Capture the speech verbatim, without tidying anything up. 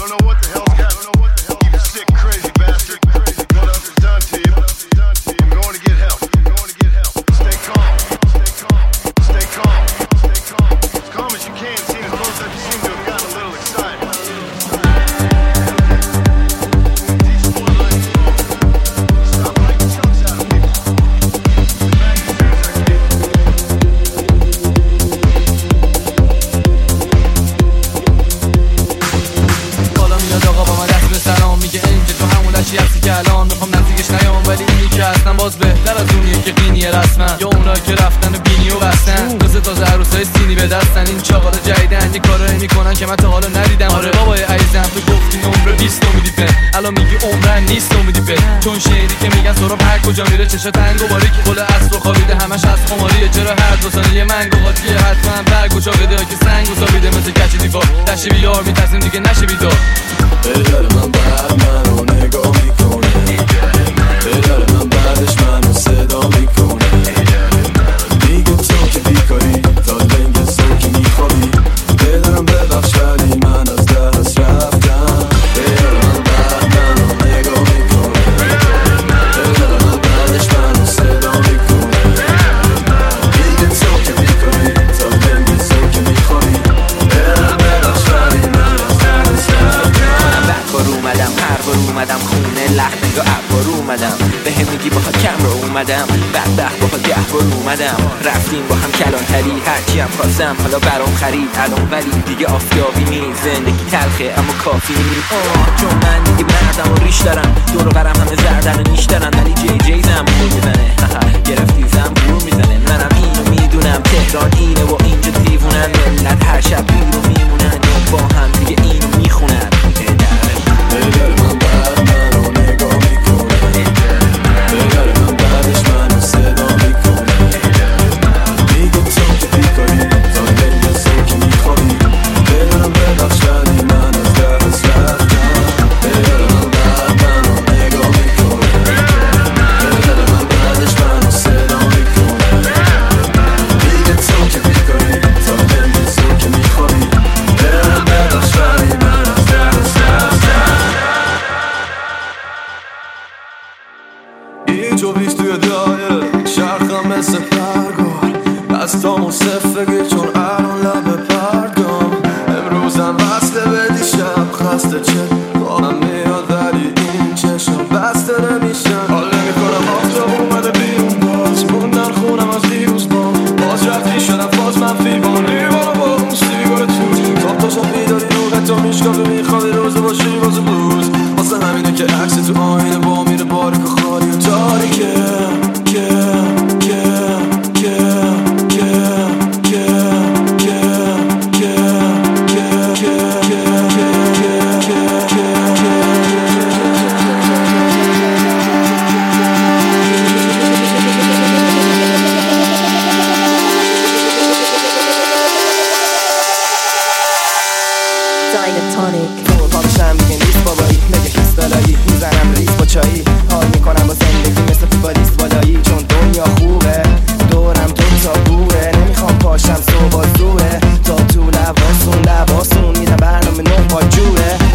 که الان میخوام نزدیکش نیام، ولی اینی که هستم باز بهتر از اونیه که قینیه رسما، یا اونا که رفتن و بینی و بستن مثل تازه عروسای سینی به دستن. این چاقال جدیدن یه کارایی میکنن که من تا حالا ندیدم. آره بابای عزیزم تو گفتی عمر بیست امیدی به، الان میگی عمرن نیست امیدی به، چون شعری که میگن سراب هر کجا میره چشا تنگ و باریک گل اصل و خوابیده همش از خماریه. چرا هر دو ثانیه منگ و قاطیه حتما برگ و چاقیده که سنگ و سابیده مثل کچ دیوار دشی بیار میترسیم دیگه نشه بیدار. بدر من بعد منو نگاه میکنه، بدر من بعدش منو صدا میکنه، میگه تو که بیکاری تا لنگ سوکی میخوابی، بدرم ببخش ولی من از دست رفتم. بدر من بعد منو نگاه میکنه، بدر من بعدش منو صدا میکنه، میگه تو که بیکاری تا لنگ سوکی میخوابی، بدرم ببخش ولی من از دست رفتم. بعد بار اومدم هر بار اومدم خونه لخت نگاه عبار اومدم، به هم میگی با کم رو اومدم، بدبخت با ده بار اومدم، رفتیم با هم کلانتری هرچی هم خواستم حالا برام خرید الان، ولی دیگه آفتابی نیست زندگی تلخه اما کافی نیست. آه چون من دیگه مردم و ریش دارم، دور و برم همه زردن و نیش دارن، ولی جی جی زنبور میزنه گرفتی زنبور میزنه. منم اینو میدونم تهران اینه و اینجا دیوونن، ملت هر شب بیرو میمونن یا با هم دیگه اینو میخونن. بدر من بعد منو نگاه میکنه، بدر من بعدش منو صدا میکنه، میگه تو که بیکاری تا لنگ سوکی میخوابی، بدرم ببخش ولی من از دست رفتم. بدر من بعد منو نگاه میکنه، بدر من بعدش منو صدا میکنه، میگه تو که بیکاری تا لنگ سوکی میخوابی، بدرم ببخش ولی من از دست رفتم. ایج و بیست توی دایره شرخم مثل پرگار، دستامو صفگی چون الان لب پرگام، امروزم بسته به دیشب خسته چه دارم میاد ولی این چشم بسته نمیشن. حال نمیکنم آفتاب اومده بیرون باز موندن خونم از دیروز با باز رفتی شدم باز منفی با لیوان با اون سیگار تو تاب تاشم بیداری روغت تا میشکافی میخوابی روزه باشی واسه بلوز، واسه همینه که عکس تو آینه با میره باریک و خالی و تاریکه که که که که که که Dynatonic دور پادشم دیگه نیست بابایی، نگه هیست دالایی میزنم ریس با چایی، حال میکنم با زندگی مثل فوتبالیست بالایی، چون دنیا خوبه دورم دوتا بوه، نمیخوام پاشم صبح دوره تا تو لباسون لباسون میدم برنامه نه با جوره.